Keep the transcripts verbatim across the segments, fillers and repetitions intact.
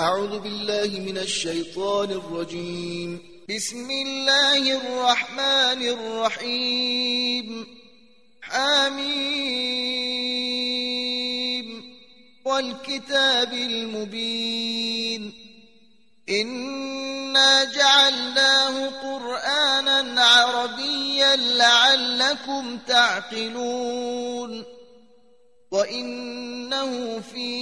أعوذ بالله من الشيطان الرجيم. بسم الله الرحمن الرحيم. حميم والكتاب المبين. إنا جعلناه قرآنا عربيا لعلكم تعقلون. وإنه في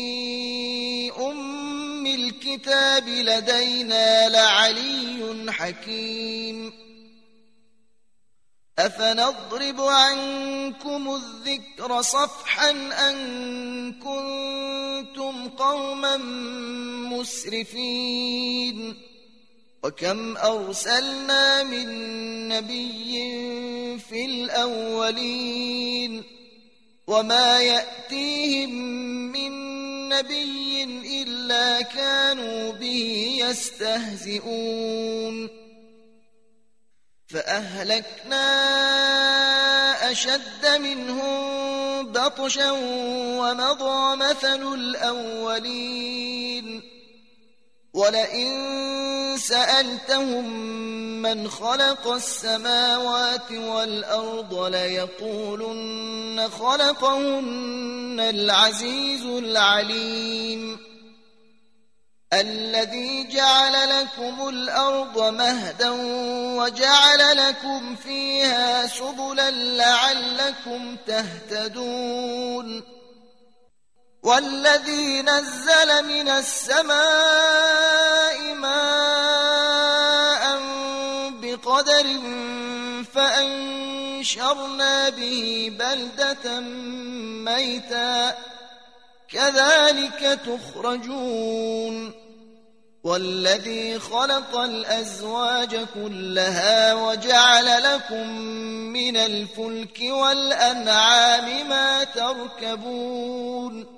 أم الكتاب لدينا لعلي حكيم. أفنضرب عنكم الذكر صفحا أن كنتم قوما مسرفين. وكم أرسلنا من نبي في الأولين وما يأتيهم من نبي إلا كانوا به يستهزئون. فأهلكنا أشد منهم بطشا ومضى مثل الأولين. ولئن سألتهم من خلق السماوات والأرض ليقولن خلقهن العزيز العليم. الذي جعل لكم الأرض مهدا وجعل لكم فيها سبلا لعلكم تهتدون. والذي نزل من السماء ماء بقدر فأنشرنا به بلدة ميتا كذلك تخرجون. والذي خلق الأزواج كلها وجعل لكم من الفلك والأنعام ما تركبون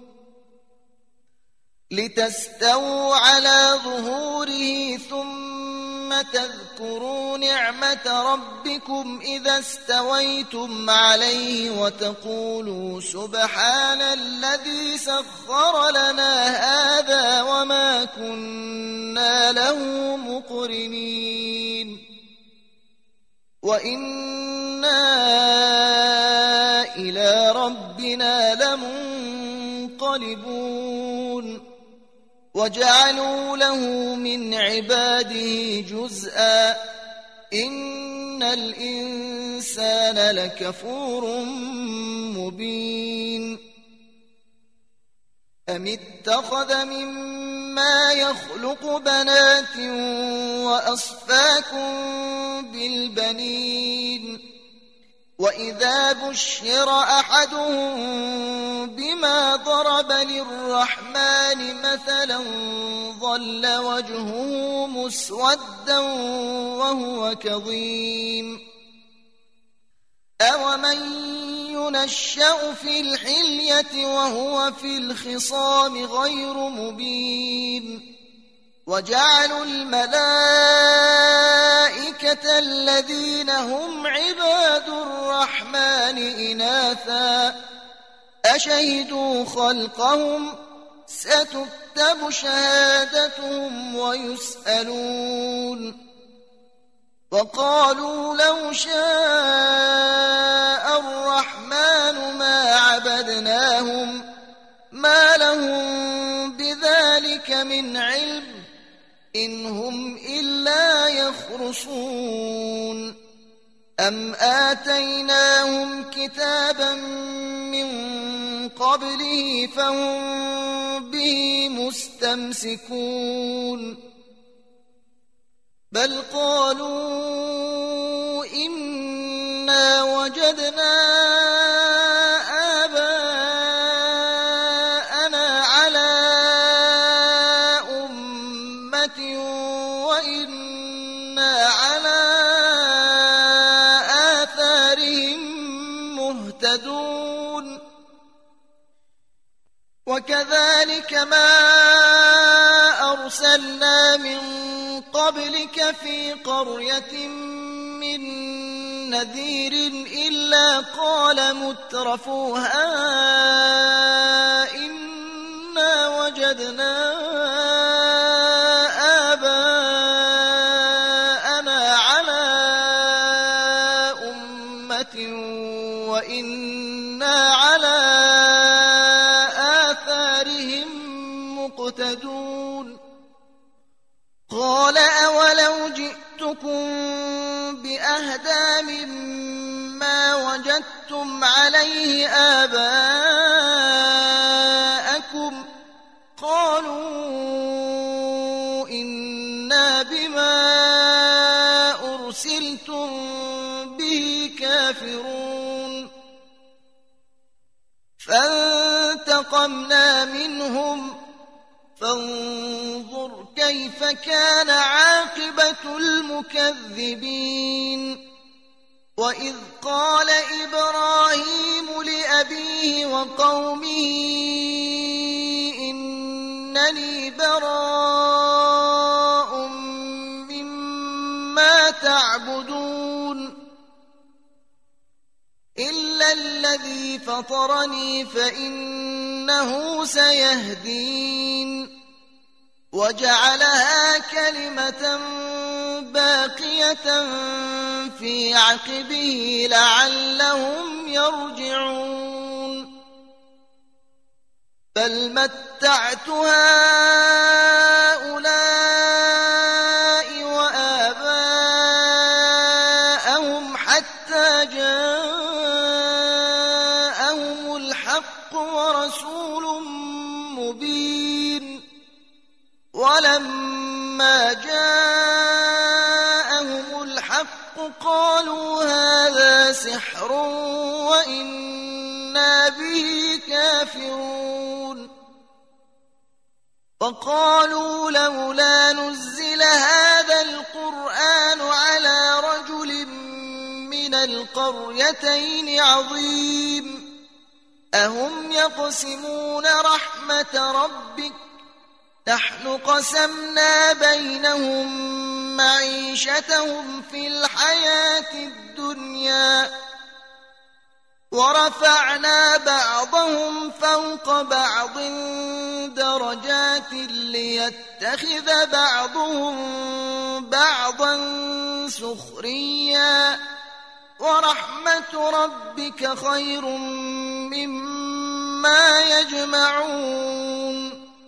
لتستووا على ظهوره ثم تذكروا نعمة ربكم إذا استويتم عليه وتقولوا سبحان الذي سخر لنا هذا وما كنا له مقرنين وإنا إلى ربنا لمنقلبون. وجعلوا له من عباده جزءا إن الإنسان لكفور مبين. أم اتخذ مما يخلق بنات وأصفاكم بالبنين. وإذا بشر أحدهم بما ضرب للرحمن مثلا ظل وجهه مسودا وهو كظيم. أومن ينشأ في الحلية وهو في الخصام غير مبين. وجعلوا الملائكة الذين هم عباد الرحمن إناثا أشهدوا خلقهم ستكتب شهادتهم ويسألون. وقالوا لو شاء الرحمن ما عبدناهم ما لهم بذلك من علم إن هم إلا يخرصون. أم آتيناهم كتابا من قبله فهم به مستمسكون. بل قالوا إنا وجدنا وكذلك ما أرسلنا من قبلك في قرية من نذير إلا قال مترفوها إنا وجدنا وإنا على آثارهم مقتدون قال أولو جئتكم بأهدى مما وجدتم عليه آباءكم قالوا إنا بما أرسلتم به كافرون فانتقمنا منهم فانظر كيف كان عاقبة المكذبين وإذ قال إبراهيم لأبيه وقومه إنني براء مما تعبدون إلا الذي فطرني فإنه سيهدين وجعلها كلمة باقية في عقبه لعلهم يرجعون بل متعت هؤلاء وآباءهم حتى جاءهم الحق ورسول مبين ولما جاءهم الحق قالوا هذا سحر وإنا به كافرون وقالوا لولا نزل هذا القرآن على رجل من القريتين عظيم أهم يقسمون رحمة ربك نحن قسمنا بينهم معيشتهم في الحياة الدنيا ورفعنا بعضهم فوق بعض درجات ليتخذ بعضهم بعضا سخريا ورحمة ربك خير مما يجمعون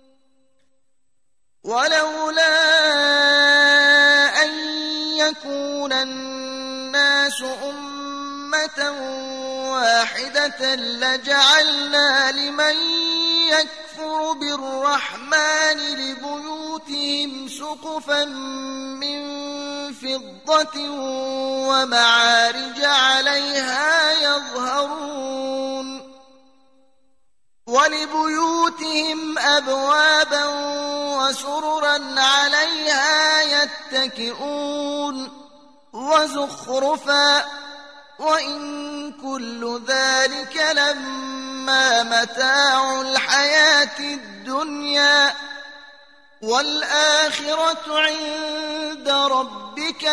ولولا أن يكون الناس أمة واحدة لجعلنا لمن يكفر بالرحمن لبيوتهم سقفا من فضة ومعارج عليها يظهرون ولبيوتهم أبوابا وسررا عليها يتكئون وزخرفا وإن كل ذلك لما متاع الحياة الدنيا والآخرة عند ربك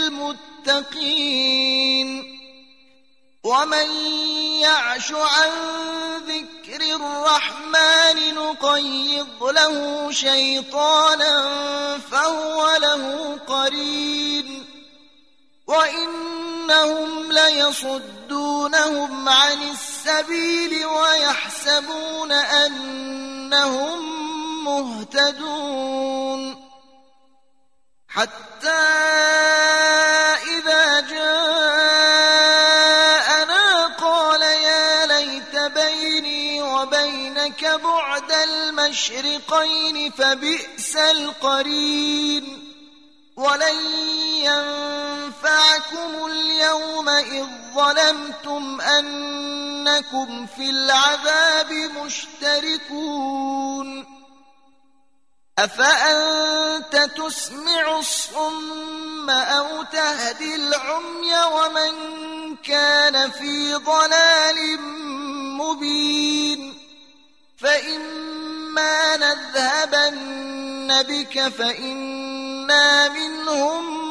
للمتقين ومن يعش عن ذكر الرحمن نقيض له شيطانا فهو له قرين وإنهم ليصدونهم عن السبيل ويحسبون أنهم مهتدون حتى إذا جاءنا قال يا ليت بيني وبينك بعد المشرقين فبئس القرين ولن ينفعكم اليوم إذ ظلمتم أنكم في العذاب مشتركون أفأنت تسمع الصم أو تهدي العمي ومن كان في ضلال مبين فإما نذهبن بك فإنا منهم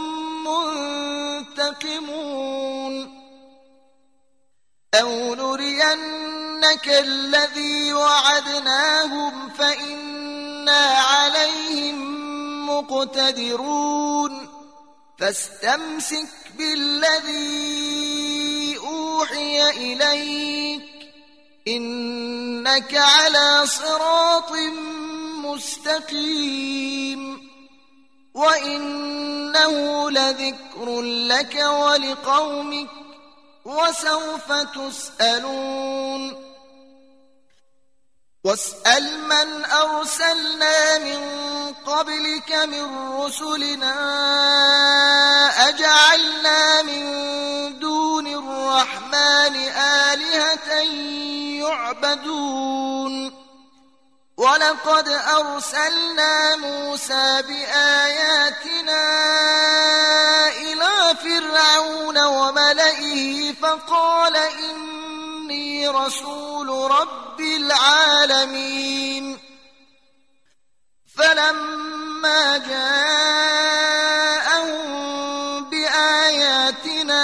منتقمون أو نرينك الذي وعدناهم فإنا عليهم مقتدرون فاستمسك بالذي أوحي أوحي إليك إنك على صراط مستقيم وإنه لذكر لك ولقومك وسوف تسألون واسأل من أرسلنا من قبلك من رسلنا أجعلنا من دون الرحمن آلهة يعبدون ولقد أرسلنا موسى بآياتنا إلى فرعون وملئه فقال إني رسول رب العالمين فلما جاءهم بآياتنا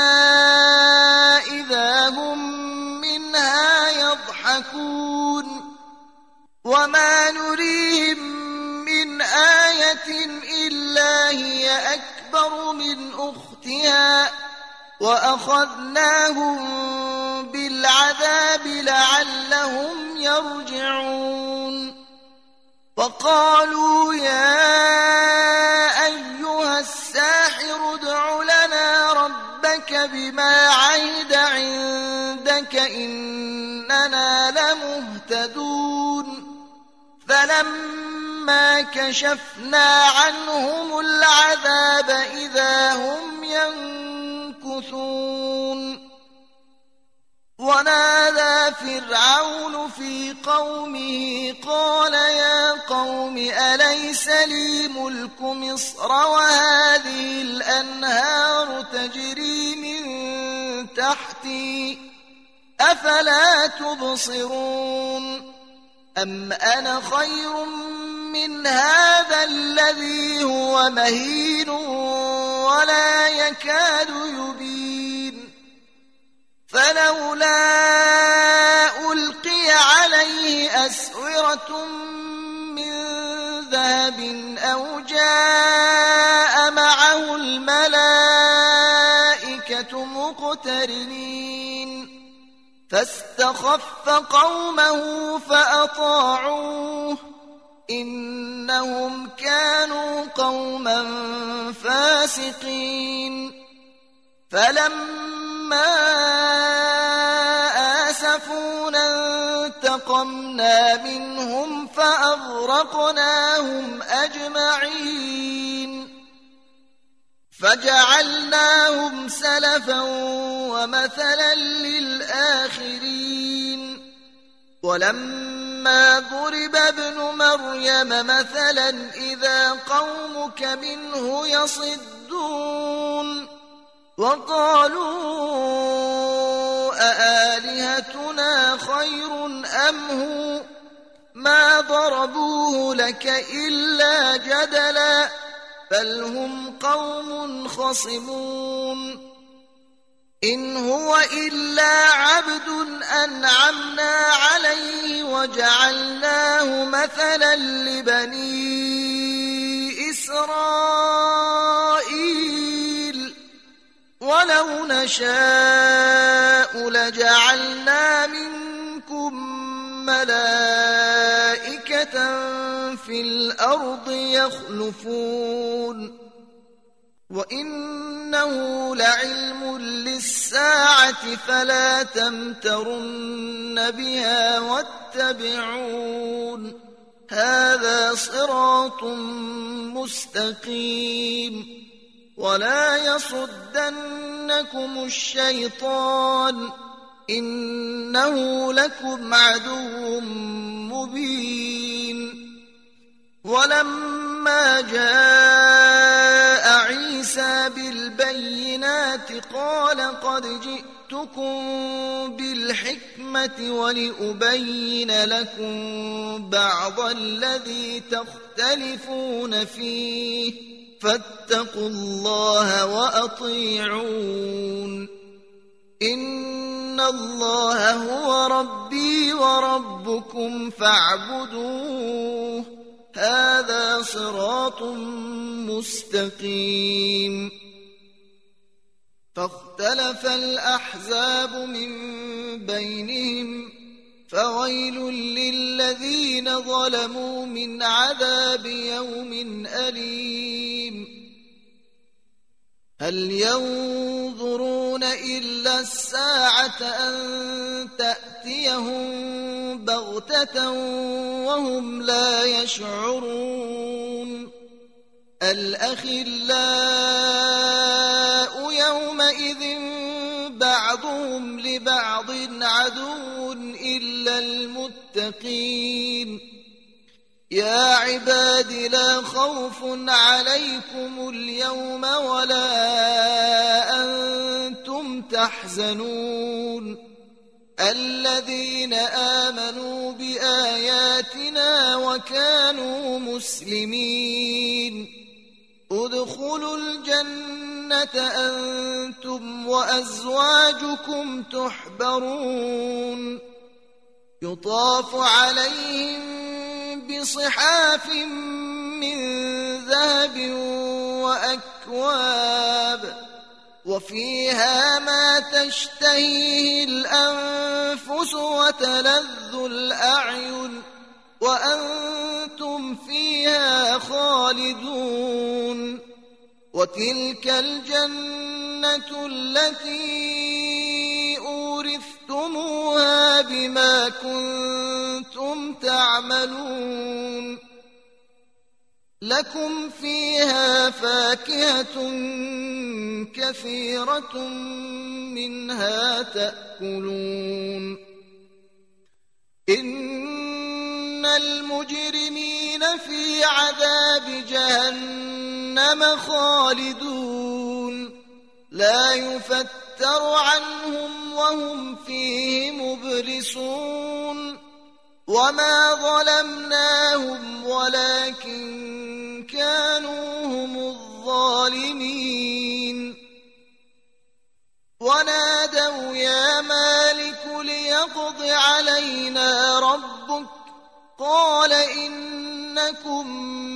إذا هم منها يضحكون وما نريهم من آية إلا هي أكبر من أختها وأخذناهم بالعذاب لعلهم يرجعون وقالوا يا أيها الساحر ادع لنا ربك بما عهد عندك إننا لمهتدون فلما كشفنا عنهم العذاب إذا هم ينكثون ونادى فرعون في قومه قال يا قوم أليس لي ملك مصر وهذه الأنهار تجري من تحتي أفلا تبصرون أم أنا خير من هذا الذي هو مهين ولا يكاد يبين فلولا ألقي عليه أسورة من ذهب أو جاء معه الملائكة مقترنين فاستخف قومه فأطاعوه إنهم كانوا قوما فاسقين فلما آسفونا انتقمنا منهم فأغرقناهم أجمعين فجعلناهم سلفا ومثلا للآخرين ولما ضرب ابن مريم مثلا إذا قومك منه يصدون وقالوا أآلهتنا خير أم هو ما ضربوه لك إلا جدلا بل هم قوم خصمون إن هو إلا عبد أنعمنا عليه وجعلناه مثلا لبني إسرائيل ولو نشاء لجعلنا منكم ملائكة في الأرض يخلفون وإنه لعلم للساعة فلا تمترن بها واتبعون هذا صراط مستقيم ولا يصدنكم الشيطان إنه لكم عدو مبين ولما جاء عيسى بالبينات قال قد جئتكم بالحكمة ولأبين لكم بعض الذي تختلفون فيه فاتقوا الله وأطيعون إن الله هو ربي وربكم فاعبدوه هذا صراط مستقيم فاختلف الأحزاب من بينهم فويل للذين ظلموا من عذاب يوم أليم هل ينظرون إلا الساعة أن تأتيهم بغتة وهم لا يشعرون الأخلاء يومئذ بعضهم لبعض عدو إلا المتقين يا عباد لا خوف عليكم اليوم ولا أنتم تحزنون الذين آمنوا بآياتنا وكانوا مسلمين ادخلوا الجنة أنتم وأزواجكم تحبرون يطاف عليهم بصحاف من ذهب وأكواب وفيها ما تشتهيه الأنفس وتلذ الأعين وأنتم فيها خالدون وتلك الجنة التي أورثتموها بما كنتم تعملون لكم فيها فاكهة كثيرة منها تأكلون إن المجرمين في عذاب جهنم خالدون لا يفتر عنهم وهم فيه مبلسون وما ظلمناهم ولكن كانوا هم الظالمين ونادوا يا مالك ليقض علينا ربك قال إنكم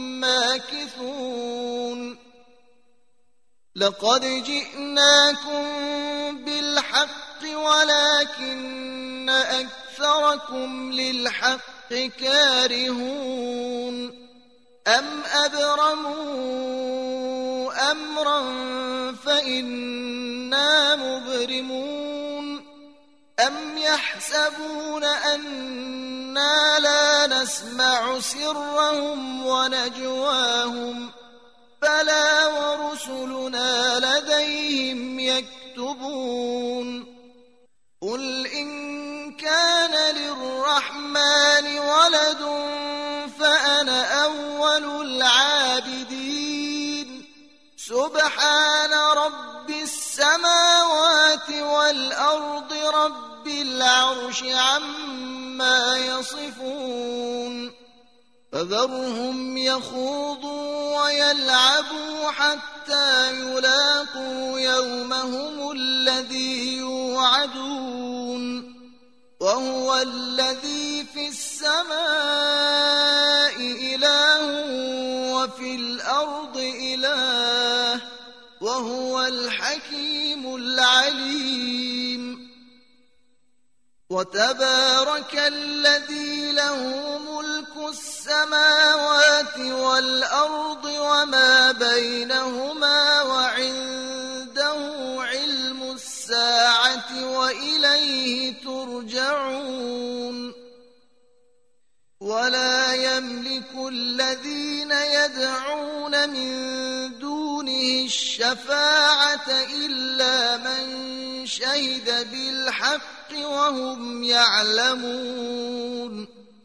ماكثون لقد جئناكم بالحق ولكن أكثركم للحق كارهون أم أبرموا أمرا فإنا مبرمون أم يحسبون أنا لا نسمع سرهم ونجواهم بلى ورسلنا لديهم يكتبون قل إن كان للرحمن ولد فأنا أول العابدين سبحان رب السماوات والأرض رب العرش عما يصفون فذرهم يخوضوا ويلعبوا حتى يلاقوا يومهم الذي يوعدون وهو الذي في السماء إله وفي الأرض إله وهو الحكيم العليم وتبارك الذي له ملك السماوات والأرض وما بينهما وعنده علم الساعة وإليه ترجعون ولا يملك الذين يدعون من دونه الشفاعة إلا من شهد بالحق وهم يعلمون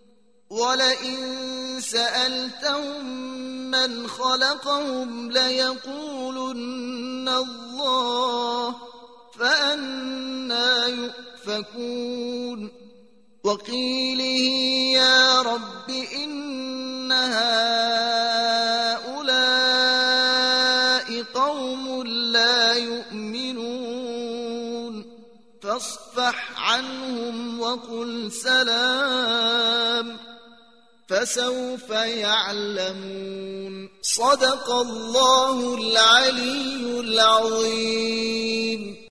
ولئن سألتهم من خلقهم ليقولن الله فأنى يؤفكون وقيله يا رب إن هؤلاء قوم لا يؤمنون فاصفح عنهم وقل سلام فسوف يعلمون صدق الله العلي العظيم.